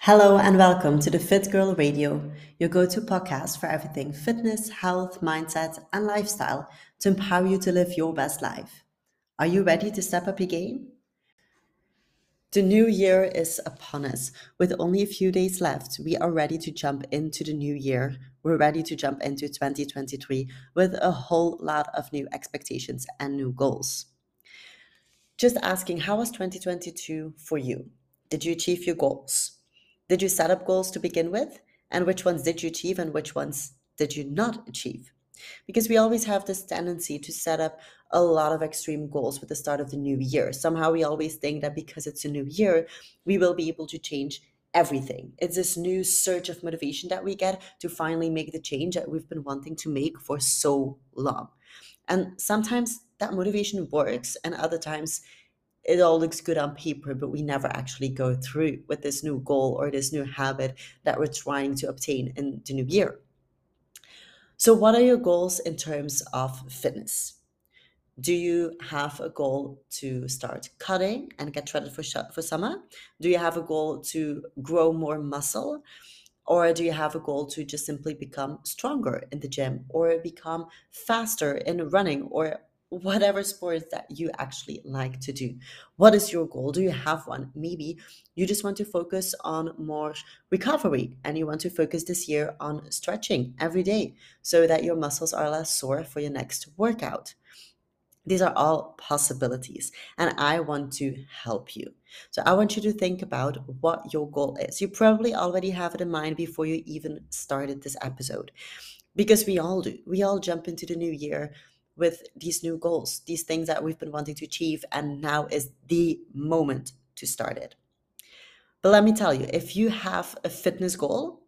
Hello and welcome to the Fit Girl Radio, your go-to podcast for everything fitness, health, mindset, and lifestyle to empower you to live your best life. Are you ready to step up your game? The new year is upon us. With only a few days left, we are ready to jump into the new year. We're ready to jump into 2023 with a whole lot of new expectations and new goals. Just asking, how was 2022 for you? Did you achieve your goals? Did you set up goals to begin with? And which ones did you achieve and which ones did you not achieve? Because we always have this tendency to set up a lot of extreme goals with the start of the new year. Somehow we always think that because it's a new year, we will be able to change everything. It's this new surge of motivation that we get to finally make the change that we've been wanting to make for so long. And sometimes that motivation works, and other times it all looks good on paper, but we never actually go through with this new goal or this new habit that we're trying to obtain in the new year. So, what are your goals in terms of fitness? Do you have a goal to start cutting and get ready for summer? Do you have a goal to grow more muscle? Or do you have a goal to just simply become stronger in the gym or become faster in running or whatever sport that you actually like to do? What is your goal? Do you have one? Maybe you just want to focus on more recovery and you want to focus this year on stretching every day so that your muscles are less sore for your next workout. These are all possibilities, and I want to help you. So, I want you to think about what your goal is. You probably already have it in mind before you even started this episode, because we all do. We all jump into the new year with these new goals, these things that we've been wanting to achieve, and now is the moment to start it. But let me tell you, if you have a fitness goal,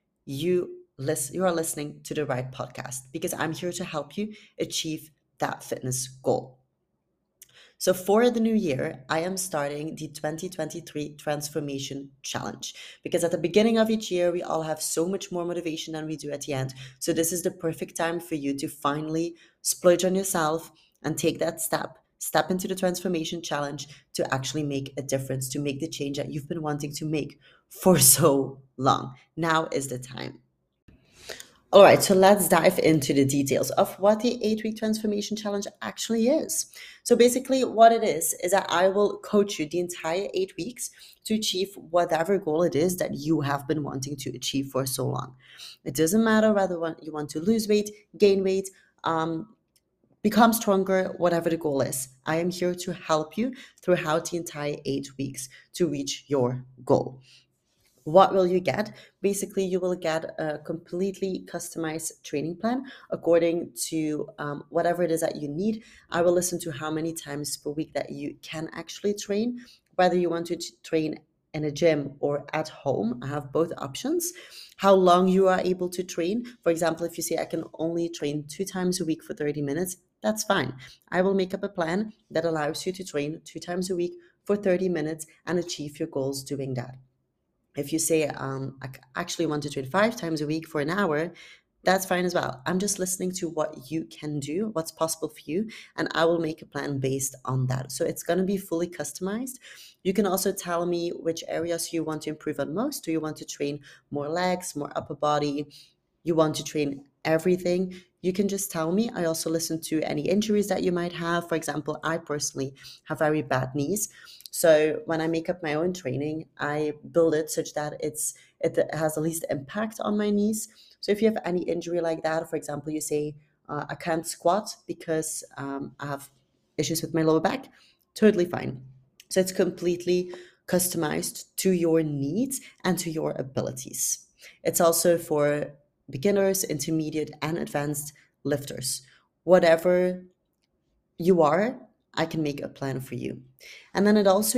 you are listening to the right podcast because I'm here to help you achieve that fitness goal. So, for the new year, I am starting the 2023 Transformation Challenge because at the beginning of each year, we all have so much more motivation than we do at the end. So, this is the perfect time for you to finally splurge on yourself and take that step into the Transformation Challenge to actually make a difference, to make the change that you've been wanting to make for so long. Now is the time. All right, so let's dive into the details of what the 8 week transformation challenge actually is. So, basically, what it is that I will coach you the entire 8 weeks to achieve whatever goal it is that you have been wanting to achieve for so long. It doesn't matter whether you want to lose weight, gain weight, become stronger, whatever the goal is. I am here to help you throughout the entire 8 weeks to reach your goal. What will you get? Basically, you will get a completely customized training plan according to whatever it is that you need. I will listen to how many times per week that you can actually train, whether you want to train in a gym or at home. I have both options. How long you are able to train. For example, if you say I can only train 2 times a week for 30 minutes, that's fine. I will make up a plan that allows you to train 2 times a week for 30 minutes and achieve your goals doing that. If you say, actually want to train 5 times a week for an hour, that's fine as well. I'm just listening to what you can do, what's possible for you, and I will make a plan based on that. So it's going to be fully customized. You can also tell me which areas you want to improve on most. Do you want to train more legs, more upper body? You want to train everything? You can just tell me. I also listen to any injuries that you might have. For example, I personally have very bad knees. So when I make up my own training, I build it such that it has the least impact on my knees. So if you have any injury like that, for example, you say, I can't squat because I have issues with my lower back, totally fine. So it's completely customized to your needs and to your abilities. It's also for beginners, intermediate, and advanced lifters. Whatever you are, I can make a plan for you. And then it also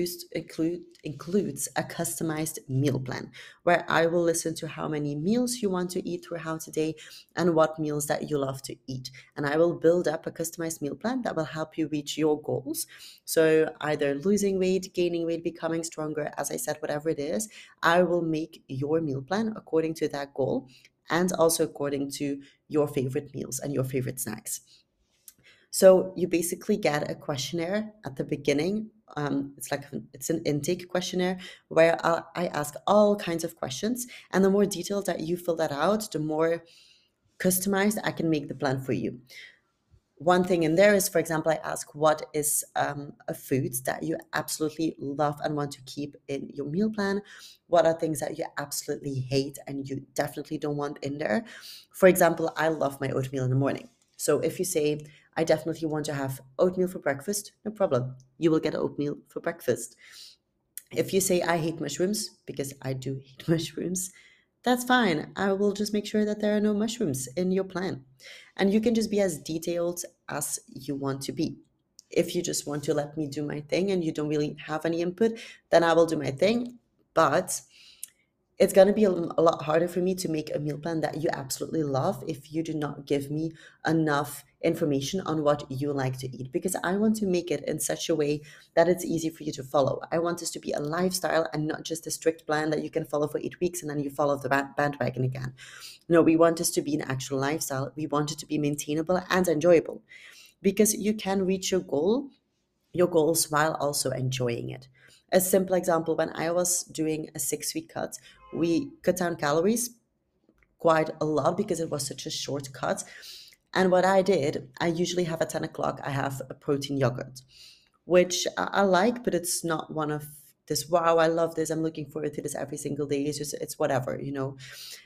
includes a customized meal plan where I will listen to how many meals you want to eat throughout the day and what meals that you love to eat. And I will build up a customized meal plan that will help you reach your goals. So either losing weight, gaining weight, becoming stronger, as I said, whatever it is, I will make your meal plan according to that goal and also according to your favorite meals and your favorite snacks. So you basically get a questionnaire at the beginning. It's an intake questionnaire where I ask all kinds of questions, and the more detailed that you fill that out, the more customized I can make the plan for you. One thing in there is, for example, I ask what is a food that you absolutely love and want to keep in your meal plan? What are things that you absolutely hate and you definitely don't want in there? For example, I love my oatmeal in the morning. So if you say, I definitely want to have oatmeal for breakfast, no problem. You will get oatmeal for breakfast. If you say, I hate mushrooms, because I do hate mushrooms, that's fine. I will just make sure that there are no mushrooms in your plan. And you can just be as detailed as you want to be. If you just want to let me do my thing and you don't really have any input, then I will do my thing. But it's going to be a lot harder for me to make a meal plan that you absolutely love if you do not give me enough information on what you like to eat, because I want to make it in such a way that it's easy for you to follow. I want this to be a lifestyle and not just a strict plan that you can follow for 8 weeks and then you follow the bandwagon again. No, we want this to be an actual lifestyle. We want it to be maintainable and enjoyable, because you can reach your goals while also enjoying it. A simple example, when I was doing a 6 week cut, we cut down calories quite a lot because it was such a short cut. And what I did, I usually have at 10 o'clock, I have a protein yogurt, which I like, but it's not one of this, wow, I love this, I'm looking forward to this every single day. It's just, it's whatever, you know.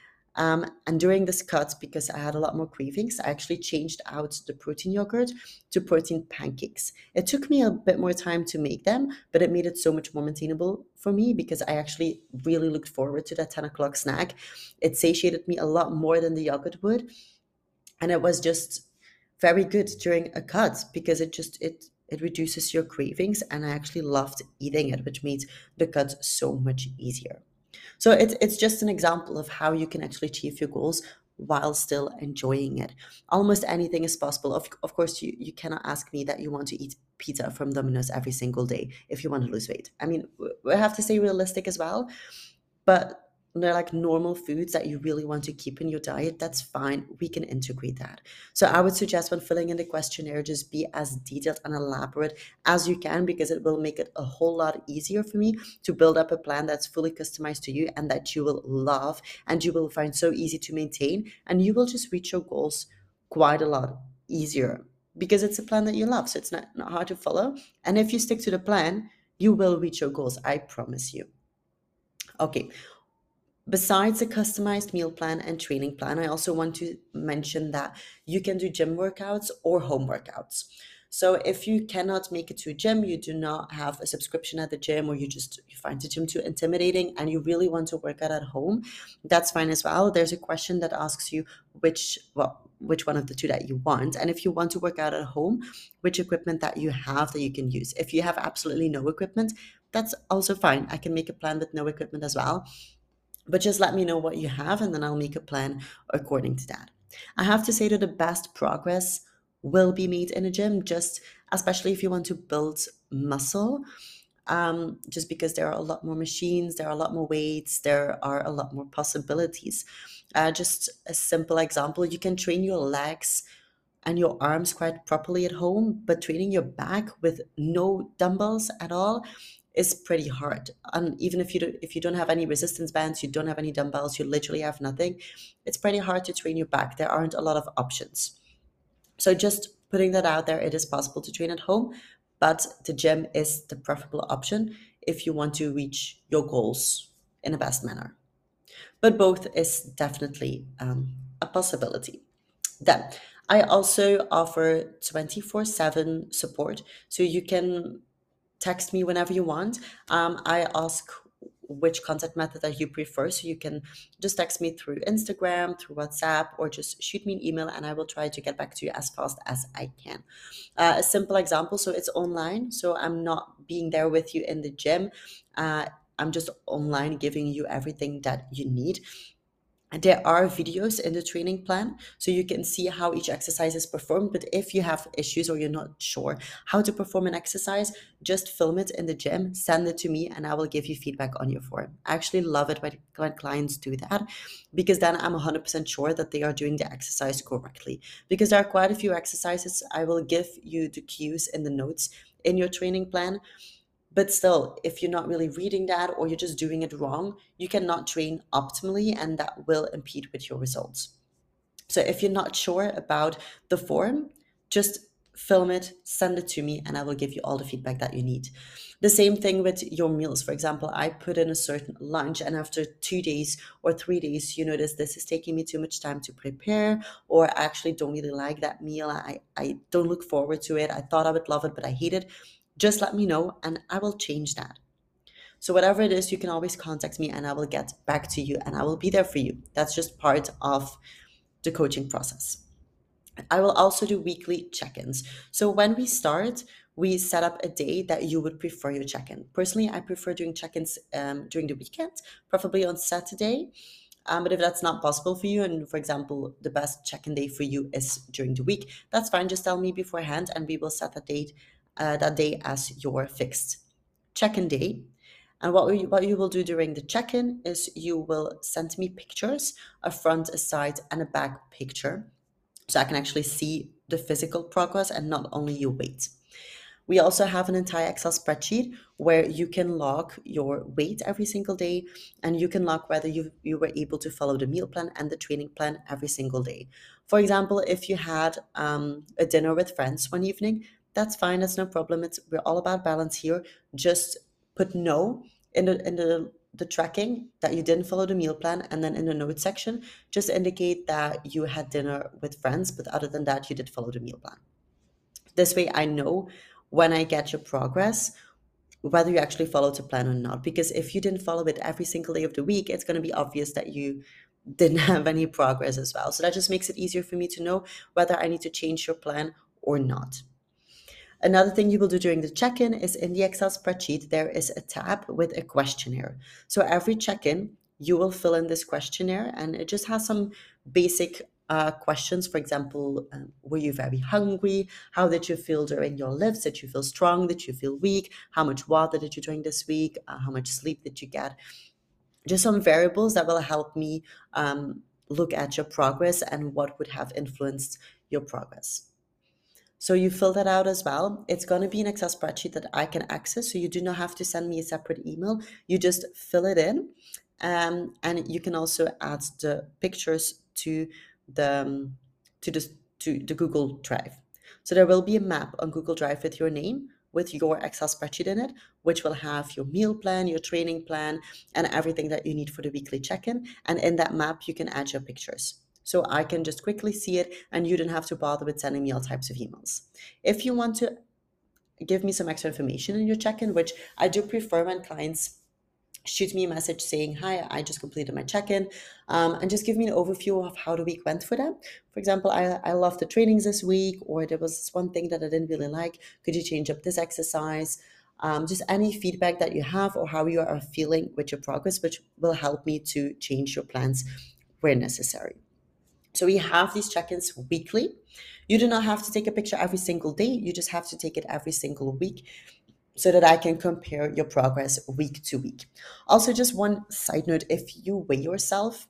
And during this cut, because I had a lot more cravings, I actually changed out the protein yogurt to protein pancakes. It took me a bit more time to make them, but it made it so much more maintainable for me because I actually really looked forward to that 10 o'clock snack. It satiated me a lot more than the yogurt would. And it was just very good during a cut because it reduces your cravings. And I actually loved eating it, which made the cut so much easier. So it's just an example of how you can actually achieve your goals while still enjoying it. Almost anything is possible. Of course, you cannot ask me that you want to eat pizza from Domino's every single day if you want to lose weight. I mean, we have to stay realistic as well, but they're like normal foods that you really want to keep in your diet. That's fine. We can integrate that. So I would suggest when filling in the questionnaire, just be as detailed and elaborate as you can, because it will make it a whole lot easier for me to build up a plan that's fully customized to you and that you will love and you will find so easy to maintain. And you will just reach your goals quite a lot easier because it's a plan that you love. So it's not hard to follow. And if you stick to the plan, you will reach your goals. I promise you. Okay, besides a customized meal plan and training plan, I also want to mention that you can do gym workouts or home workouts. So if you cannot make it to a gym, you do not have a subscription at the gym, or you find the gym too intimidating and you really want to work out at home, that's fine as well. There's a question that asks you which one of the two that you want. And if you want to work out at home, which equipment that you have that you can use. If you have absolutely no equipment, that's also fine. I can make a plan with no equipment as well. But just let me know what you have and then I'll make a plan according to that. I have to say that the best progress will be made in a gym, just especially if you want to build muscle, just because there are a lot more machines, there are a lot more weights, there are a lot more possibilities. Just a simple example, you can train your legs and your arms quite properly at home, but training your back with no dumbbells at all is pretty hard. And even if you don't have any resistance bands, you don't have any dumbbells, you literally have nothing, it's pretty hard to train your back. There aren't a lot of options. So just putting that out there, it is possible to train at home, but the gym is the preferable option if you want to reach your goals in the best manner. But both is definitely a possibility. Then I also offer 24/7 support. So you can text me whenever you want. I ask which contact method that you prefer. So you can just text me through Instagram, through WhatsApp, or just shoot me an email and I will try to get back to you as fast as I can. A simple example, so it's online. So I'm not being there with you in the gym. I'm just online giving you everything that you need. There are videos in the training plan so you can see how each exercise is performed. But if you have issues or you're not sure how to perform an exercise, just film it in the gym, send it to me, and I will give you feedback on your form. I actually love it when clients do that, because then I'm 100% sure that they are doing the exercise correctly. Because there are quite a few exercises I will give you the cues in the notes in your training plan. But still, if you're not really reading that or you're just doing it wrong, you cannot train optimally, and that will impede with your results. So if you're not sure about the form, just film it, send it to me, and I will give you all the feedback that you need. The same thing with your meals. For example, I put in a certain lunch, and after 2 days or 3 days, you notice this is taking me too much time to prepare, or I actually don't really like that meal. I don't look forward to it. I thought I would love it, but I hate it. Just let me know, and I will change that. So whatever it is, you can always contact me and I will get back to you and I will be there for you. That's just part of the coaching process. I will also do weekly check-ins. So when we start, we set up a day that you would prefer your check-in. Personally, I prefer doing check-ins during the weekend, preferably on Saturday. But if that's not possible for you, and for example, the best check-in day for you is during the week, that's fine. Just tell me beforehand, and we will set that day as your fixed check-in day. And what you will do during the check-in is you will send me pictures, a front, a side, and a back picture, so I can actually see the physical progress and not only your weight. We also have an entire Excel spreadsheet where you can log your weight every single day, and you can log whether you were able to follow the meal plan and the training plan every single day. For example, if you had a dinner with friends one evening, that's fine. That's no problem. We're all about balance here. Just put no in the tracking that you didn't follow the meal plan, and then in the notes section, just indicate that you had dinner with friends, but other than that, you did follow the meal plan. This way, I know when I get your progress whether you actually followed the plan or not. Because if you didn't follow it every single day of the week, it's going to be obvious that you didn't have any progress as well. So that just makes it easier for me to know whether I need to change your plan or not. Another thing you will do during the check-in is in the Excel spreadsheet, there is a tab with a questionnaire. So every check-in, you will fill in this questionnaire, and it just has some basic questions. For example, were you very hungry? How did you feel during your lifts? Did you feel strong? Did you feel weak? How much water did you drink this week? How much sleep did you get? Just some variables that will help me look at your progress and what would have influenced your progress. So you fill that out as well. It's going to be an Excel spreadsheet that I can access. So you do not have to send me a separate email. You just fill it in. And you can also add the pictures to the to the to the Google Drive. So there will be a map on Google Drive with your name, with your Excel spreadsheet in it, which will have your meal plan, your training plan, and everything that you need for the weekly check-in. And in that map, you can add your pictures. So I can just quickly see it and you don't have to bother with sending me all types of emails. If you want to give me some extra information in your check-in, which I do prefer when clients shoot me a message saying, hi, I just completed my check-in, and just give me an overview of how the week went for them. For example, I loved the trainings this week, or there was this one thing that I didn't really like. Could you change up this exercise? Just any feedback that you have or how you are feeling with your progress, which will help me to change your plans where necessary. So we have these check-ins weekly. You do not have to take a picture every single day. You just have to take it every single week so that I can compare your progress week to week. Also, just one side note, if you weigh yourself,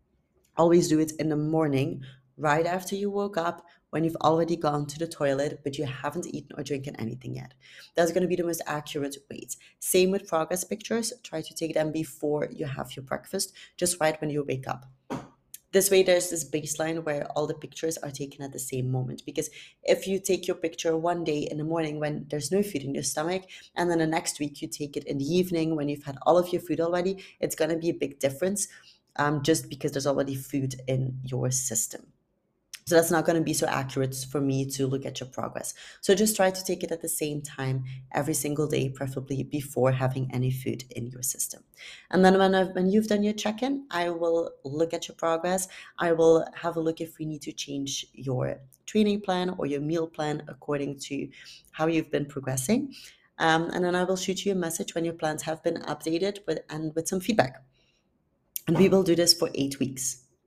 always do it in the morning, right after you woke up, when you've already gone to the toilet, but you haven't eaten or drinking anything yet. That's going to be the most accurate weight. Same with progress pictures. Try to take them before you have your breakfast, just right when you wake up. This way, there's this baseline where all the pictures are taken at the same moment. Because if you take your picture one day in the morning when there's no food in your stomach, and then the next week you take it in the evening when you've had all of your food already, it's going to be a big difference, just because there's already food in your system. So that's not going to be so accurate for me to look at your progress. So just try to take it at the same time every single day, preferably before having any food in your system. And then when you've done your check-in, I will look at your progress. I will have a look if we need to change your training plan or your meal plan according to how you've been progressing. And then I will shoot you a message when your plans have been updated with some feedback. And we will do this for 8 weeks.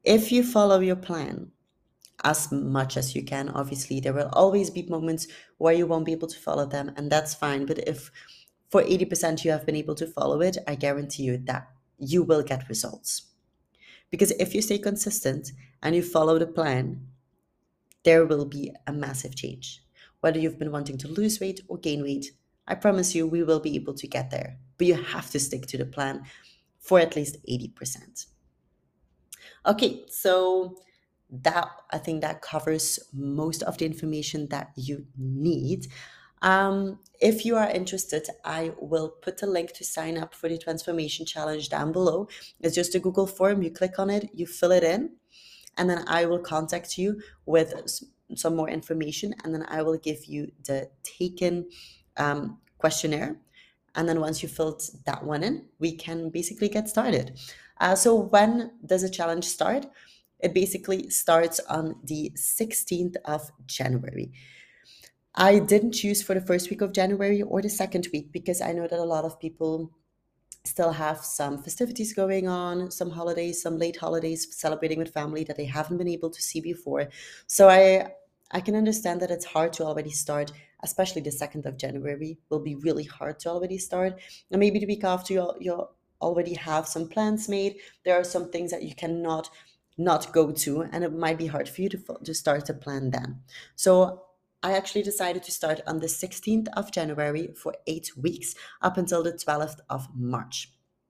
If you follow your plan as much as you can, obviously, there will always be moments where you won't be able to follow them, and that's fine. But if for 80% you have been able to follow it, I guarantee you that you will get results. Because if you stay consistent and you follow the plan, there will be a massive change. Whether you've been wanting to lose weight or gain weight, I promise you we will be able to get there. But you have to stick to the plan for at least 80%. Okay, so that I think that covers most of the information that you need. If you are interested, I will put a link to sign up for the Transformation Challenge down below. It's just a Google form. You click on it, you fill it in, and then I will contact you with some more information, and then I will give you the taken questionnaire. And then once you filled that one in, we can basically get started. So when does the challenge start? It basically starts on the 16th of January. I didn't choose for the first week of January or the second week because I know that a lot of people still have some festivities going on, some holidays, some late holidays, celebrating with family that they haven't been able to see before. So I can understand that it's hard to already start, especially the 2nd of January will be really hard to already start. And maybe the week after you already have some plans made. There are some things that you cannot not go to, and it might be hard for you to start to plan then. So I actually decided to start on the 16th of January for 8 weeks up until the 12th of March.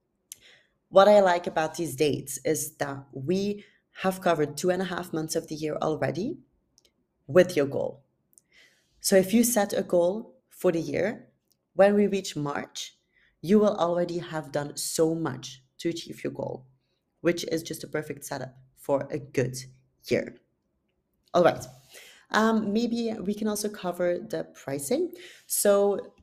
What I like about these dates is that we have covered 2.5 months of the year already with your goal. So if you set a goal for the year, when we reach March, you will already have done so much to achieve your goal, which is just a perfect setup for a good year. All right. Maybe we can also cover the pricing. So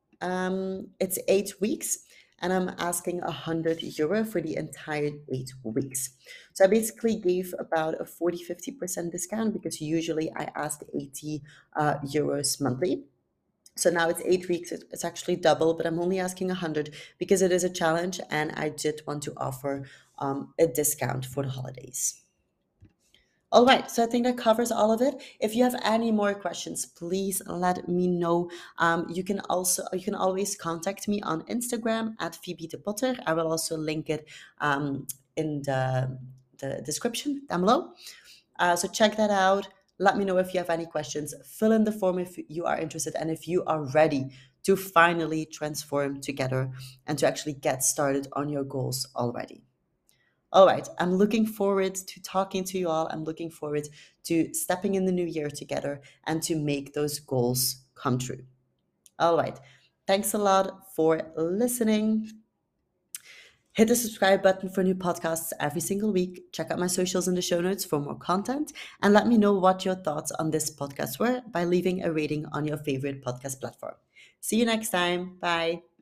it's 8 weeks, and I'm asking €100 for the entire 8 weeks. So I basically gave about a 40-50% discount because usually I ask 80 euros monthly. So now it's 8 weeks. It's actually double, but I'm only asking 100 because it is a challenge, and I did want to offer a discount for the holidays. All right, so I think that covers all of it. If you have any more questions, please let me know. You can always contact me on Instagram at Phoebe de Potter. I will also link it in the description down below. So check that out. Let me know if you have any questions. Fill in the form if you are interested and if you are ready to finally transform together and to actually get started on your goals already. All right, I'm looking forward to talking to you all. I'm looking forward to stepping in the new year together and to make those goals come true. All right, thanks a lot for listening. Hit the subscribe button for new podcasts every single week. Check out my socials in the show notes for more content. And let me know what your thoughts on this podcast were by leaving a rating on your favorite podcast platform. See you next time. Bye.